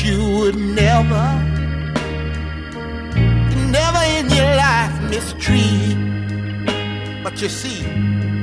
you would never in your life mistreat. But you see,